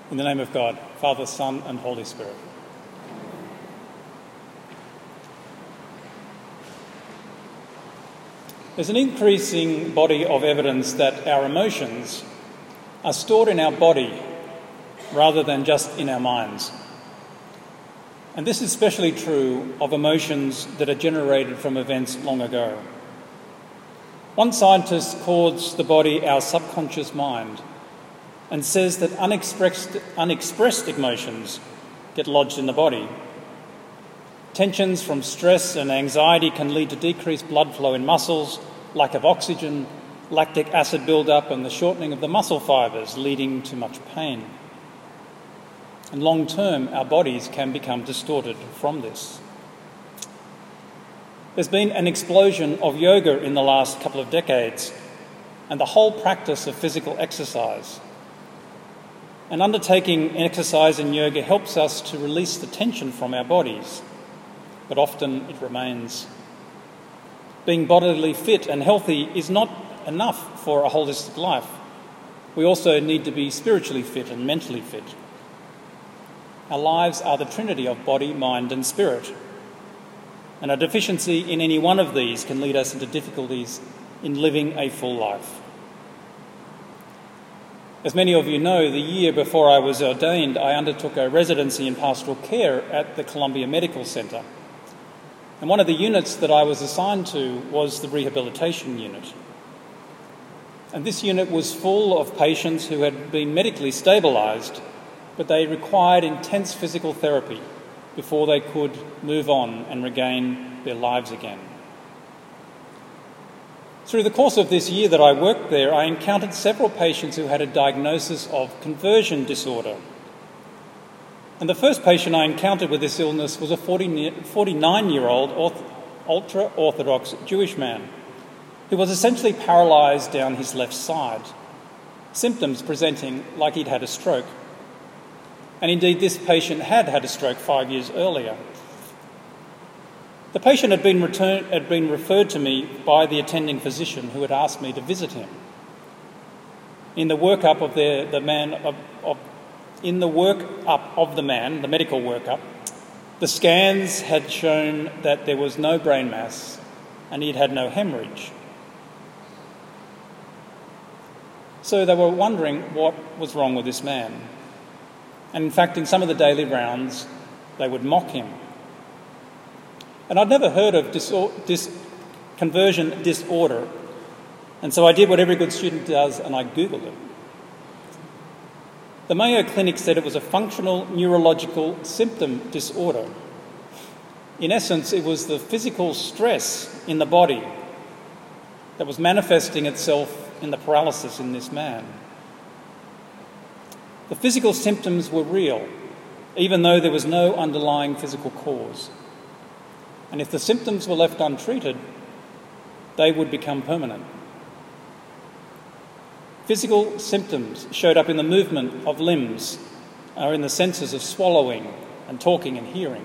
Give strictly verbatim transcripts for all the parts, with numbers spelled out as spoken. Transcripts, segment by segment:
In the name of God, Father, Son, and Holy Spirit. There's an increasing body of evidence that our emotions are stored in our body rather than just in our minds. And this is especially true of emotions that are generated from events long ago. One scientist calls the body our subconscious mind and says that unexpressed, unexpressed emotions get lodged in the body. Tensions from stress and anxiety can lead to decreased blood flow in muscles, lack of oxygen, lactic acid buildup, and the shortening of the muscle fibres, leading to much pain. And long term, our bodies can become distorted from this. There's been an explosion of yoga in the last couple of decades, and the whole practice of physical exercise. And undertaking exercise in yoga helps us to release the tension from our bodies, but often it remains. Being bodily fit and healthy is not enough for a holistic life. We also need to be spiritually fit and mentally fit. Our lives are the trinity of body, mind, and spirit. And a deficiency in any one of these can lead us into difficulties in living a full life. As many of you know, the year before I was ordained, I undertook a residency in pastoral care at the Columbia Medical Centre. And one of the units that I was assigned to was the rehabilitation unit. And this unit was full of patients who had been medically stabilised, but they required intense physical therapy before they could move on and regain their lives again. Through the course of this year that I worked there, I encountered several patients who had a diagnosis of conversion disorder. And the first patient I encountered with this illness was a forty-nine-year-old ultra-Orthodox Jewish man who was essentially paralysed down his left side, symptoms presenting like he'd had a stroke. And indeed, this patient had had a stroke five years earlier. The patient had been, returned, had been referred to me by the attending physician who had asked me to visit him. In the workup of the, the man, of, of, in the workup of the man, the medical workup, the scans had shown that there was no brain mass and he'd had no hemorrhage. So they were wondering what was wrong with this man. And in fact, in some of the daily rounds, they would mock him. And I'd never heard of dis- dis- conversion disorder, and so I did what every good student does, and I Googled it. The Mayo Clinic said it was a functional neurological symptom disorder. In essence, it was the physical stress in the body that was manifesting itself in the paralysis in this man. The physical symptoms were real, even though there was no underlying physical cause. And if the symptoms were left untreated, they would become permanent. Physical symptoms showed up in the movement of limbs, or in the senses of swallowing and talking and hearing.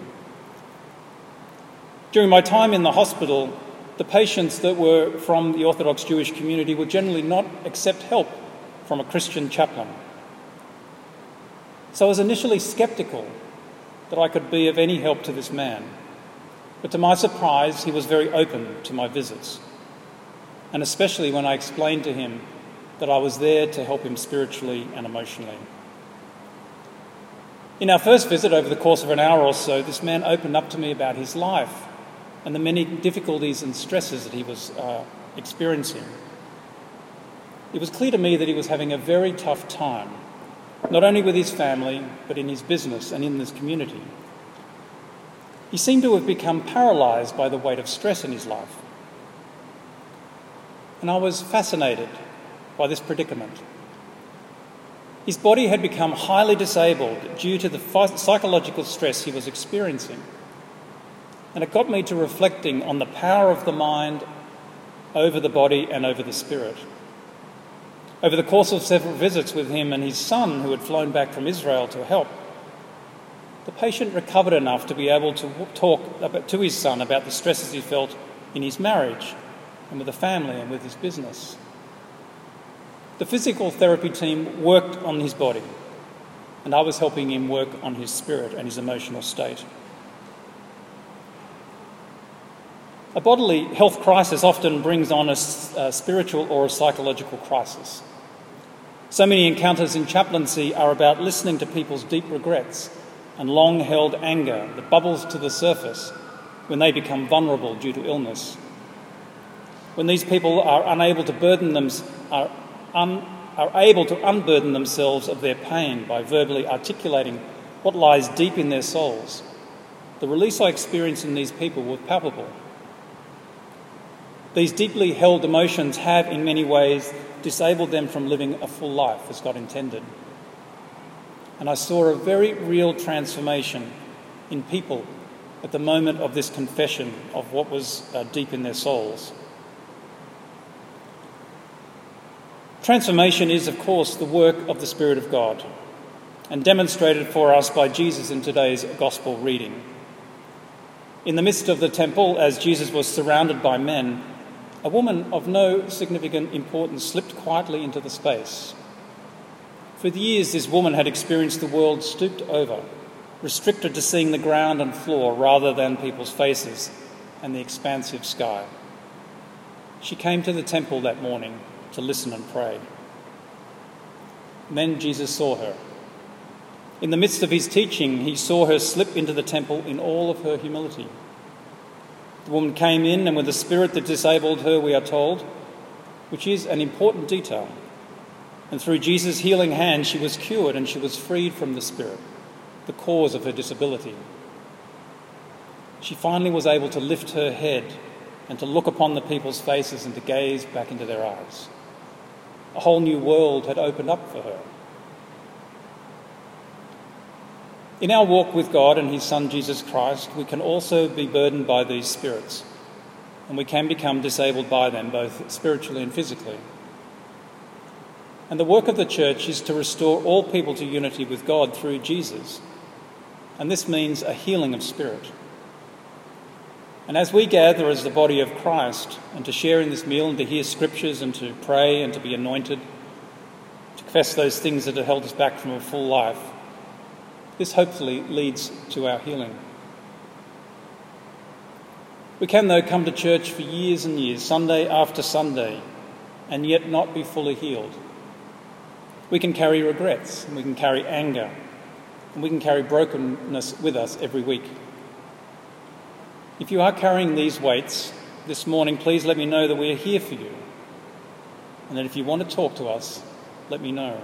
During my time in the hospital, the patients that were from the Orthodox Jewish community would generally not accept help from a Christian chaplain. So I was initially sceptical that I could be of any help to this man. But to my surprise, he was very open to my visits, and especially when I explained to him that I was there to help him spiritually and emotionally. In our first visit, over the course of an hour or so, this man opened up to me about his life and the many difficulties and stresses that he was uh, experiencing. It was clear to me that he was having a very tough time, not only with his family, but in his business and in this community. He seemed to have become paralysed by the weight of stress in his life. And I was fascinated by this predicament. His body had become highly disabled due to the psychological stress he was experiencing. And it got me to reflecting on the power of the mind over the body and over the spirit. Over the course of several visits with him and his son, who had flown back from Israel to help, the patient recovered enough to be able to talk about, to his son about the stresses he felt in his marriage and with the family and with his business. The physical therapy team worked on his body, and I was helping him work on his spirit and his emotional state. A bodily health crisis often brings on a, a spiritual or a psychological crisis. So many encounters in chaplaincy are about listening to people's deep regrets and long-held anger that bubbles to the surface when they become vulnerable due to illness. When these people are unable to burden them, are, un, are able to unburden themselves of their pain by verbally articulating what lies deep in their souls, the release I experienced in these people was palpable. These deeply held emotions have, in many ways, disabled them from living a full life as God intended. And I saw a very real transformation in people at the moment of this confession of what was uh, deep in their souls. Transformation is, of course, the work of the Spirit of God, and demonstrated for us by Jesus in today's Gospel reading. In the midst of the temple, as Jesus was surrounded by men, a woman of no significant importance slipped quietly into the space. For years, this woman had experienced the world stooped over, restricted to seeing the ground and floor rather than people's faces and the expansive sky. She came to the temple that morning to listen and pray. And then Jesus saw her. In the midst of his teaching, he saw her slip into the temple in all of her humility. The woman came in, and with a spirit that disabled her, we are told, which is an important detail. And through Jesus' healing hand, she was cured and she was freed from the spirit, the cause of her disability. She finally was able to lift her head and to look upon the people's faces and to gaze back into their eyes. A whole new world had opened up for her. In our walk with God and his Son Jesus Christ, we can also be burdened by these spirits, and we can become disabled by them, both spiritually and physically. And the work of the church is to restore all people to unity with God through Jesus, and this means a healing of spirit. And as we gather as the body of Christ, and to share in this meal and to hear scriptures and to pray and to be anointed, to confess those things that have held us back from a full life, this hopefully leads to our healing. We can, though, come to church for years and years, Sunday after Sunday, and yet not be fully healed. We can carry regrets, and we can carry anger, and we can carry brokenness with us every week. If you are carrying these weights this morning, please let me know that we are here for you, and that if you want to talk to us, let me know.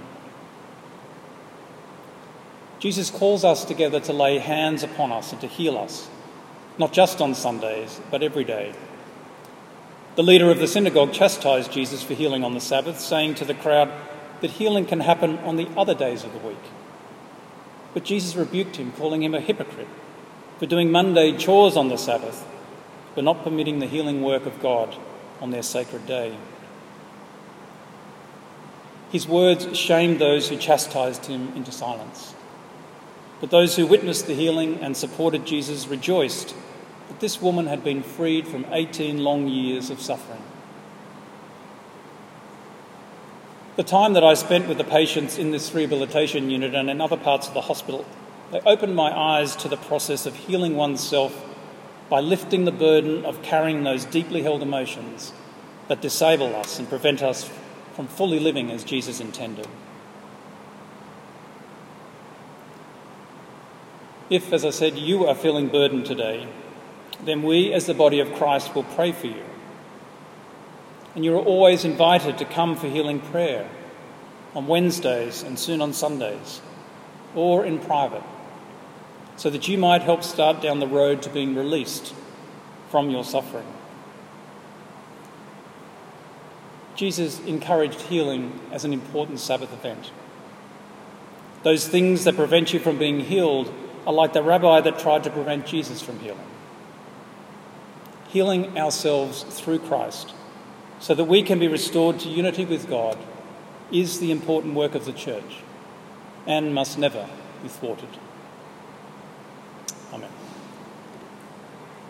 Jesus calls us together to lay hands upon us and to heal us, not just on Sundays, but every day. The leader of the synagogue chastised Jesus for healing on the Sabbath, saying to the crowd that healing can happen on the other days of the week. But Jesus rebuked him, calling him a hypocrite for doing Monday chores on the Sabbath, but not permitting the healing work of God on their sacred day. His words shamed those who chastised him into silence. But those who witnessed the healing and supported Jesus rejoiced that this woman had been freed from eighteen long years of suffering. The time that I spent with the patients in this rehabilitation unit and in other parts of the hospital, they opened my eyes to the process of healing oneself by lifting the burden of carrying those deeply held emotions that disable us and prevent us from fully living as Jesus intended. If, as I said, you are feeling burdened today, then we as the body of Christ will pray for you. And you are always invited to come for healing prayer on Wednesdays and soon on Sundays, or in private, so that you might help start down the road to being released from your suffering. Jesus encouraged healing as an important Sabbath event. Those things that prevent you from being healed are like the rabbi that tried to prevent Jesus from healing. Healing ourselves through Christ so that we can be restored to unity with God is the important work of the church and must never be thwarted.